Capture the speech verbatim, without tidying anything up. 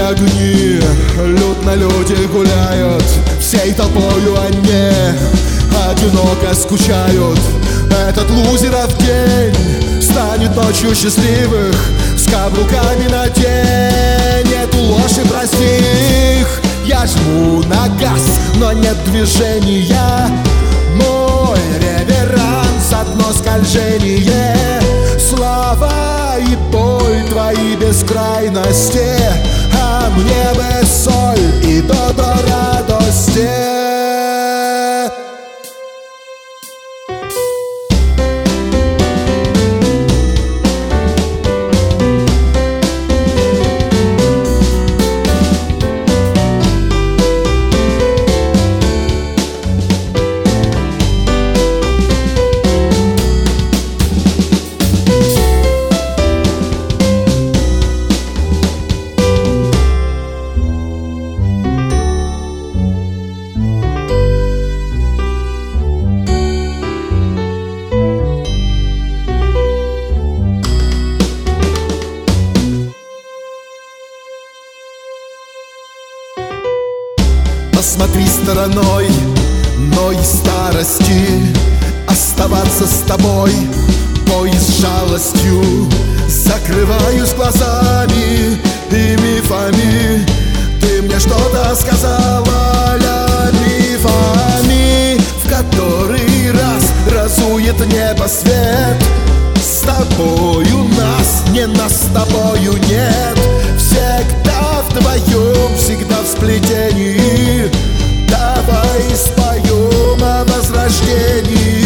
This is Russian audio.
огни, людно люди гуляют, всей толпою они одиноко скучают. Этот лузеров день станет ночью счастливых, с каблуками на день. Эту ложь и прости их. Я жму на газ, но нет движения. Мой реверанс, одно скольжение. Слава и боль твои бескрайности, а мне бы соль и до до радости. Посмотри стороной, но и старости оставаться с тобой, поезд с жалостью. Закрываюсь глазами и мифами. Ты мне что-то сказала, ля, мифами, в который раз разует небо свет. С тобою нас, не нас с тобою нет. Всегда вдвоем, всегда в сплетении. Давай споем о возрождении.